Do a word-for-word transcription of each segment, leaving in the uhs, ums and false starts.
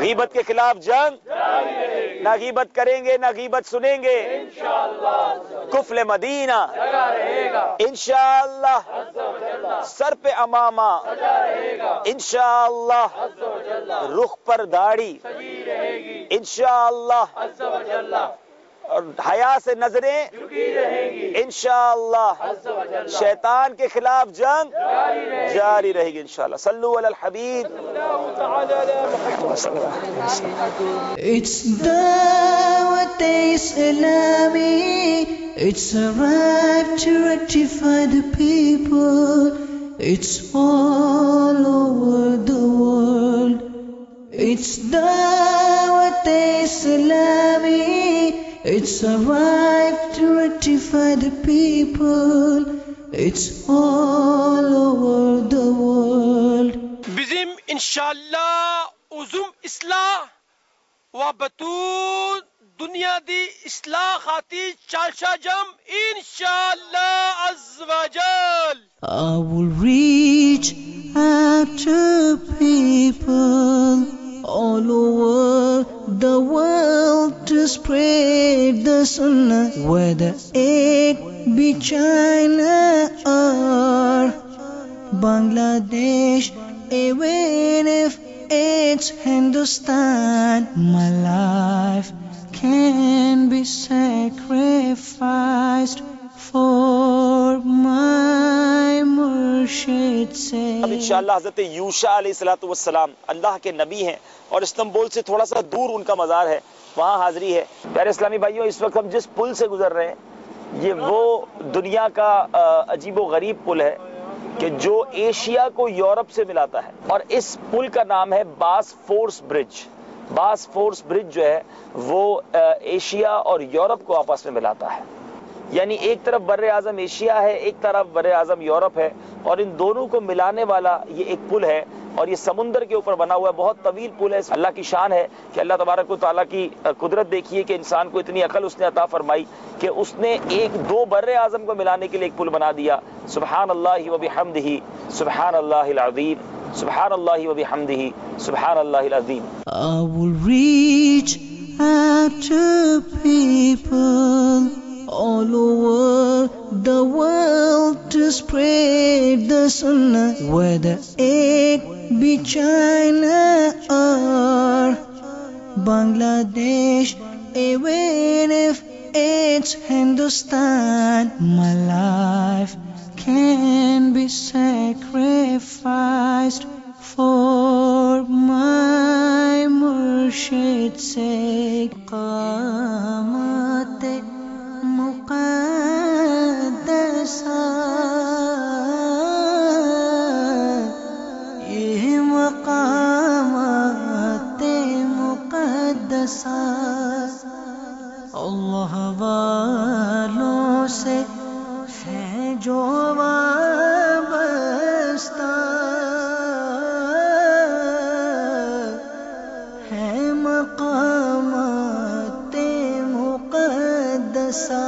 غیبت کے خلاف جنگ، نہ غیبت کریں گے نہ غیبت سنیں گے، کفل مدینہ انشاءاللہ، سر پہ امامہ انشاءاللہ، رخ پر داڑھی انشاءاللہ، اور حیا سے نظریں انشاءاللہ، شیطان کے خلاف جنگ جاری رہے گی انشاءاللہ۔ صلو علی الحبیب۔ It's Dawat Islami, it's a right to rectify the people, it's all over the world. It's Dawat Islami, it's a right to rectify the people, it's all over the world. بزم انشاءاللہ عظم اصلاح و بطول دنیا دی اصلاح خاطی چالشا جم انشاءاللہ عز و جل. I will reach out to people all over the world to spread the sunnah, whether it be China or Bangladesh, even if it's Hindustan. My life can be sacrificed for my Murshid's sake. اب انشاءاللہ حضرت یوشع علیہ الصلوۃ والسلام اللہ کے نبی ہیں اور استنبول سے تھوڑا سا دور ان کا مزار ہے، وہاں حاضری ہے۔ پیارے اسلامی بھائیوں، اس وقت ہم جس پل سے گزر رہے ہیں یہ وہ دنیا کا عجیب و غریب پل ہے کہ جو ایشیا کو یورپ سے ملاتا ہے، اور اس پل کا نام ہے باسفورس برج۔ باسفورس برج جو ہے وہ ایشیا اور یورپ کو آپس میں ملاتا ہے، یعنی ایک طرف بر اعظم ایشیا ہے، ایک طرف بر اعظم یورپ ہے، اور ان دونوں کو ملانے والا یہ ایک پل ہے، اور یہ سمندر کے اوپر بنا ہوا ہے، بہت طویل پل ہے۔ اللہ کی شان ہے کہ اللہ تبارک و تعالیٰ کی قدرت دیکھیے کہ انسان کو اتنی عقل اس نے عطا فرمائی کہ اس نے ایک دو بر اعظم کو ملانے کے لیے ایک پل بنا دیا۔ سبحان اللہ و بحمدہ، سبحان اللہ العظیم، سبحان اللہ و بحمدہ، سبحان اللہ العظیم۔ I will reach out to people all over the world to spread the sunnah, whether it be China or Bangladesh, even if it's Hindustan. My life can be sacrificed for my Murshid's sake. Qaamat muqaddasa, ye maqaamat muqaddasa, Allah والوں سے ہے جو وابستہ، ہے مقامات مقدسہ۔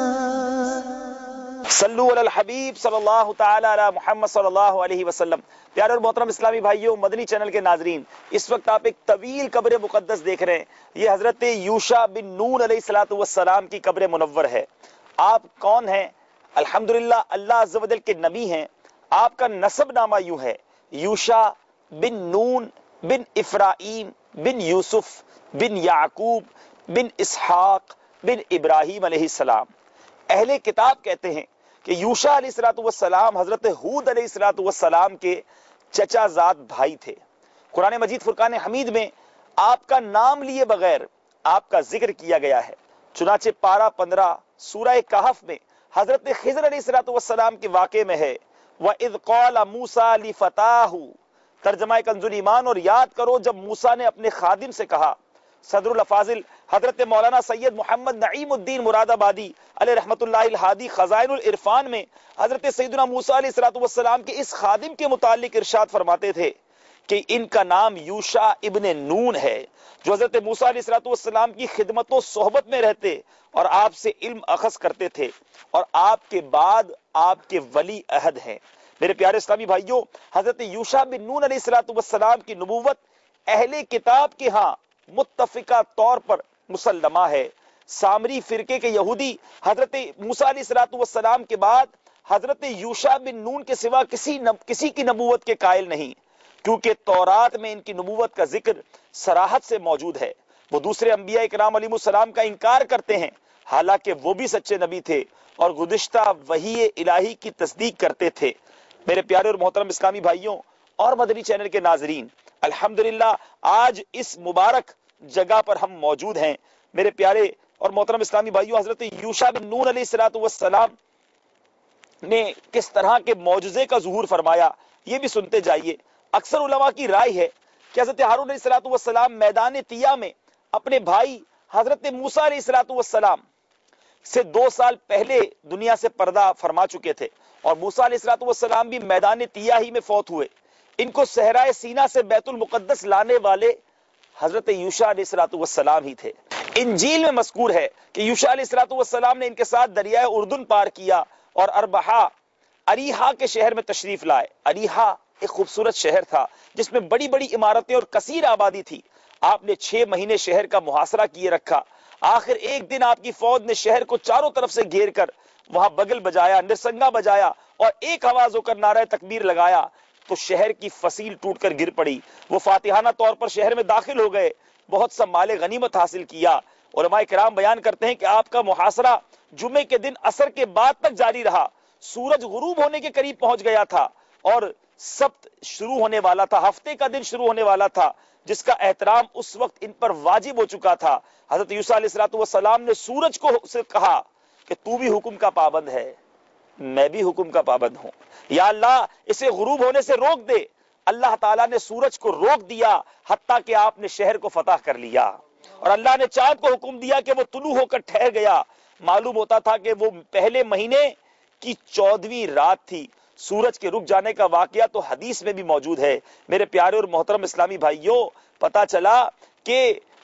صلو علی الحبیب صلی اللہ تعالی علی محمد صلی اللہ علیہ وسلم۔ پیارے اور محترم اسلامی بھائیوں، مدنی چینل کے ناظرین، اس وقت آپ ایک طویل قبر مقدس دیکھ رہے ہیں۔ یہ حضرت یوشع بن نون علیہ الصلوۃ والسلام کی قبر منور ہے۔ آپ کون ہیں؟ الحمدللہ اللہ عز و جل کے نبی ہیں۔ آپ کا نسب نامہ یوں ہے: یوشع بن نون بن افرایم بن یوسف بن یعقوب بن اسحاق بن ابراہیم علیہ السلام۔ اہل کتاب کہتے ہیں کہ یوشع علیہ الصلوۃ والسلام حضرت ہود علیہ الصلوۃ والسلام کے چچا زاد بھائی تھے۔ قرآن مجید فرقان حمید میں آپ کا نام لیے بغیر آپ کا ذکر کیا گیا ہے۔ چنانچہ پارہ پندرہ سورہ کہف میں حضرت خضر علیہ الصلوۃ والسلام کے واقعے میں ہے وَإِذْ قَالَ مُوسَىٰ لِفَتَاهُ، ترجمہ کنز ایمان، اور یاد کرو جب موسیٰ نے اپنے خادم سے کہا۔ صدر الافاضل حضرت مولانا سید محمد نعیم الدین مراد آبادی علیہ رحمت اللہ الہادی خزائن العرفان میں حضرت سیدنا موسیٰ علیہ الصلوۃ والسلام کے اس خادم کے متعلق ارشاد فرماتے تھے کہ ان کا نام یوشع ابن نون ہے، جو حضرت موسیٰ علیہ الصلوۃ والسلام کی خدمت و صحبت میں رہتے اور آپ سے علم اخذ کرتے تھے، اور آپ کے بعد آپ کے ولی عہد ہیں۔ میرے پیارے اسلامی بھائیوں، حضرت یوشع بن نون علیہ الصلوۃ والسلام کی نبوت اہل کتاب کے ہاں متفقہ طور پر مسلمہ ہے۔ سامری فرقے کے یہودی حضرت موسیٰ علیہ الصلوۃ والسلام کے بعد حضرت یوشع بن نون کے سوا کسی نب... کسی کی نبوت کے قائل نہیں، کیونکہ تورات میں ان کی نبوت کا ذکر صراحت سے موجود ہے۔ وہ دوسرے انبیاء کرام علیہ السلام کا انکار کرتے ہیں، حالانکہ وہ بھی سچے نبی تھے اور گزشتہ وحی الہی کی تصدیق کرتے تھے۔ میرے پیارے اور محترم اسلامی بھائیوں اور مدنی چینل کے ناظرین، الحمدللہ آج اس مبارک جگہ پر ہم موجود ہیں۔ میرے پیارے اور محترم اسلامی بھائیوں، حضرت یوشع بن نون علیہ الصلوۃ والسلام نے کس طرح کے معجزے کا ظہور فرمایا، یہ بھی سنتے جائیے۔ اکثر علماء کی رائے ہے کہ حضرت ہارون علیہ الصلوۃ والسلام میدان طیہ میں اپنے بھائی حضرت موسیٰ علیہ الصلوۃ والسلام سے دو سال پہلے دنیا سے پردہ فرما چکے تھے، اور موسیٰ علیہ الصلوۃ والسلام بھی میدان طیہ ہی میں فوت ہوئے۔ ان کو صحرائے سینا سے بیت المقدس لانے والے حضرت یوشع علیہ الصلوۃ والسلام ہی تھے۔ انجیل میں مذکور ہے کہ یوشع علیہ الصلوۃ والسلام نے ان کے ساتھ دریائے اردن پار کیا اور اربحا اریحا کے شہر میں تشریف لائے۔ اریحا ایک خوبصورت شہر تھا جس میں بڑی بڑی عمارتیں اور کثیر آبادی تھی۔ آپ نے چھ مہینے شہر کا محاصرہ کیے رکھا۔ آخر ایک دن آپ کی فوج نے شہر کو چاروں طرف سے گھیر کر وہاں بغل بجایا، نرسنگا بجایا اور ایک آواز ہو کر نعرہ تکبیر لگایا تو شہر کی فصیل ٹوٹ کر گر پڑی۔ وہ فاتحانہ طور پر شہر میں داخل ہو گئے، بہت سا مال غنیمت حاصل کیا۔ علماء کرام بیان کرتے ہیں کہ آپ کا محاصرہ جمعے کے دن عصر کے بعد تک جاری رہا۔ سورج غروب ہونے کے قریب پہنچ گیا تھا اور سبت شروع ہونے والا تھا، ہفتے کا دن شروع ہونے والا تھا، جس کا احترام اس وقت ان پر واجب ہو چکا تھا۔ حضرت یوشع علیہ الصلوۃ والسلام نے سورج کو سے کہا کہ تو بھی حکم کا پابند ہے، میں بھی حکم کا پابند ہوں، یا اللہ اسے غروب ہونے سے روک دے۔ اللہ تعالیٰ نے سورج کو روک دیا حتیٰ کہ آپ نے شہر کو فتح کر لیا، اور اللہ نے چاند کو حکم دیا کہ وہ طلوع ہو کر ٹھہر گیا۔ معلوم ہوتا تھا کہ وہ پہلے مہینے کی چودہویں رات تھی۔ سورج کے رک جانے کا واقعہ تو حدیث میں بھی موجود ہے۔ میرے پیارے اور محترم اسلامی بھائیوں، پتا چلا کہ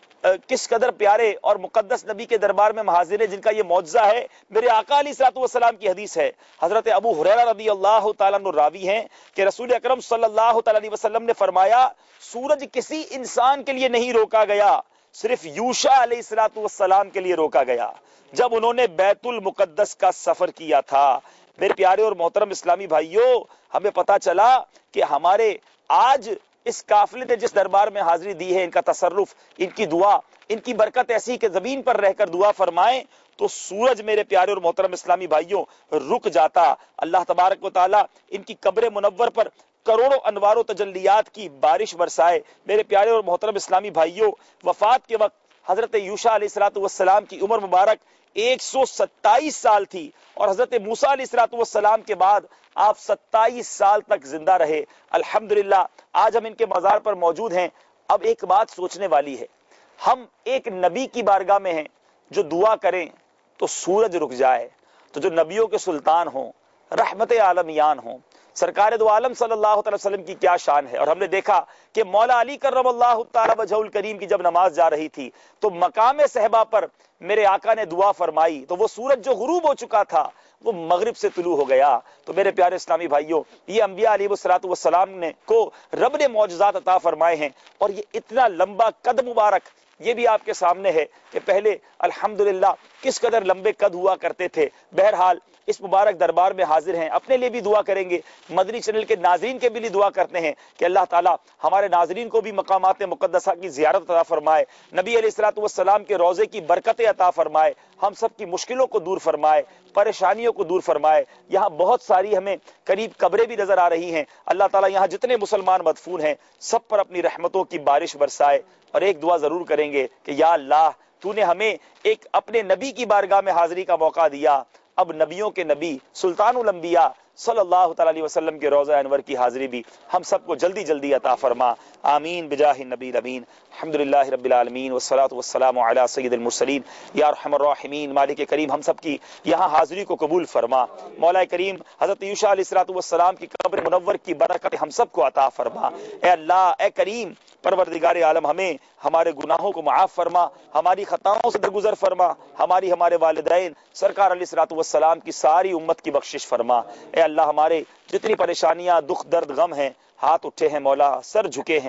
کس قدر پیارے اور مقدس نبی کے دربار میں حاضر ہے جن کا یہ معجزہ ہے۔ میرے آقا علیہ الصلوۃ والسلام کی حدیث ہے، حضرت ابو ہریرہ رضی اللہ تعالیٰ عنہ راوی ہیں کہ رسول اکرم صلی اللہ تعالیٰ علیہ وسلم نے فرمایا، سورج کسی انسان کے لیے نہیں روکا گیا، صرف یوشع علیہ الصلوۃ والسلام کے لیے روکا گیا جب انہوں نے بیت المقدس کا سفر کیا تھا۔ میرے پیارے اور محترم اسلامی بھائیوں، ہمیں پتا چلا کہ ہمارے آج اس قافلے نے جس دربار میں حاضری دی ہے، ان کا تصرف، ان کی دعا، ان کی برکت ایسی کہ زمین پر رہ کر دعا فرمائیں تو سورج میرے پیارے اور محترم اسلامی بھائیوں رک جاتا۔ اللہ تبارک و تعالی ان کی قبر منور پر کروڑوں انوار و تجلیات کی بارش برسائے۔ میرے پیارے اور محترم اسلامی بھائیوں، وفات کے وقت حضرت یوشع علیہ الصلوۃ والسلام کی عمر مبارک ایک سو ستائیس سال تھی، اور حضرت موسیٰ علیہ الصلوۃ والسلام کے بعد آپ ستائیس سال تک زندہ رہے۔ الحمدللہ آج ہم ان کے مزار پر موجود ہیں۔ اب ایک بات سوچنے والی ہے، ہم ایک نبی کی بارگاہ میں ہیں، جو دعا کریں تو سورج رک جائے، تو جو نبیوں کے سلطان ہوں، رحمت عالمیان ہوں، سرکار دو عالم صلی اللہ علیہ وسلم کی کیا شان ہے۔ اور ہم نے دیکھا کہ مولا علی کرم اللہ تعالی وجہہ الکریم کی جب نماز جا رہی تھی تو مقام صحبہ پر میرے آقا نے دعا فرمائی تو وہ سورج جو غروب ہو چکا تھا وہ مغرب سے طلوع ہو گیا۔ تو میرے پیارے اسلامی بھائیوں، یہ انبیاء علیہ الصلوۃ والسلام نے کو رب نے معجزات عطا فرمائے ہیں، اور یہ اتنا لمبا قد مبارک یہ بھی آپ کے سامنے ہے کہ پہلے الحمدللہ کس قدر لمبے قد ہوا کرتے تھے۔ بہرحال اس مبارک دربار میں حاضر ہیں، اپنے لیے بھی دعا کریں گے، مدنی چینل کے ناظرین کے بھی لیے دعا کرتے ہیں کہ اللہ تعالیٰ ہمارے ناظرین کو بھی مقامات مقدسہ کی زیارت عطا فرمائے، نبی علیہ الصلوۃ والسلام کے روضے کی برکتیں عطا فرمائے، ہم سب کی مشکلوں کو دور فرمائے، پریشانیوں کو دور فرمائے۔ یہاں بہت ساری ہمیں قریب قبریں بھی نظر آ رہی ہیں، اللہ تعالیٰ یہاں جتنے مسلمان مدفون ہیں سب پر اپنی رحمتوں کی بارش برسائے۔ اور ایک دعا ضرور کریں گے کہ یا اللہ تو نے ہمیں ایک اپنے نبی کی بارگاہ میں حاضری کا موقع دیا، اب نبیوں کے نبی سلطان الانبیاء صلی اللہ تعالی علیہ وسلم کے روضہ انور کی حاضری بھی ہم سب کو جلدی جلدی عطا فرما، آمین بجاہ النبی الامین۔ الحمدللہ رب العالمین والصلاۃ والسلام علی سید المرسلین۔ یا ارحم الراحمین، مالک کریم ہم سب کی یہاں حاضری کو قبول فرما۔ مولا کریم حضرت یوشع علیہ الصلوۃ والسلام کی قبر منور کی برکت ہم سب کو عطا فرما۔ اے اللہ، اے کریم پروردگار عالم، ہمیں ہمارے گناہوں کو معاف فرما، ہماری خطاؤں سے درگزر فرما، ہماری ہمارے والدین سرکار علیہ الصلوۃ والسلام کی ساری امت کی بخشش فرما۔ اے اللہ، ہمارے جتنی پریشانیاں، دکھ، درد، غم ہیں، ہاتھ اٹھے ہیں مولا، سر جھکے ہیں،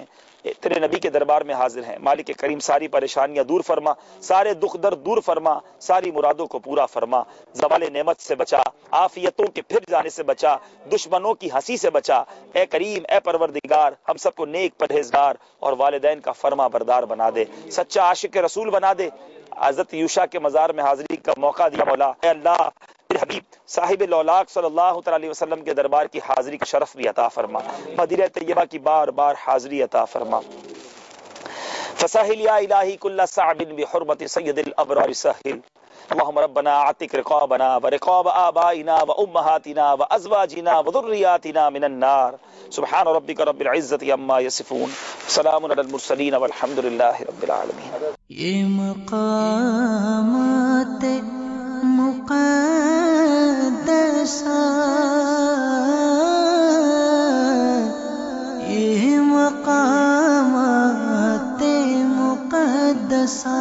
تیرے نبی کے دربار میں حاضر ہیں. مالک کریم ساری پریشانیاں دور فرما، سارے دکھ درد دور فرما، ساری مرادوں کو پورا فرما، زوال نعمت سے بچا، عافیتوں کے پھر جانے سے بچا، دشمنوں کی ہنسی سے بچا. اے کریم اے پروردگار ہم سب کو نیک پرہیزگار اور والدین کا فرما بردار بنا دے، سچا عاشق رسول بنا دے. حضرت یوشا کے مزار میں حاضری کا موقع دیا مولا. اے اللہ تیرے حبیب صاحب لولاک صلی اللہ تعالی علیہ وسلم کے دربار کی حاضری کا شرف بھی عطا فرما، مدینہ طیبہ کی بار بار حاضری عطا فرما. فسهل یا الہی کل صعب بحرمت سید الابرار سهل. اللهم ربنا اعتق رقابنا ورقاب آبائنا وامهاتنا وازواجنا وذرياتنا من النار. سبحان ربك رب العزة عما يصفون، سلام على المرسلين والحمد لله رب العالمين. یہ مقامات مقدسہ، یہ مقامات مقدسہ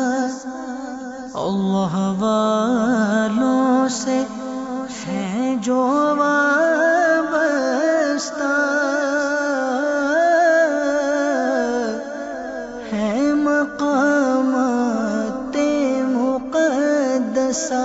اللہ والوں سے ہیں جو وابستہ، ہے مقامات مقدسہ.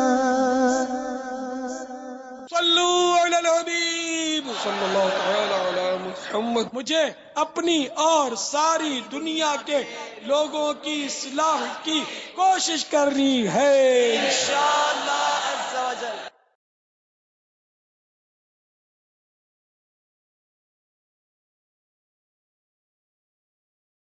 صلو علی الحبیب صلی اللہ تعالی علی محمد. مجھے اپنی اور ساری دنیا کے لوگوں کی اصلاح کی کوشش کرنی ہے انشاءاللہ عز و جل.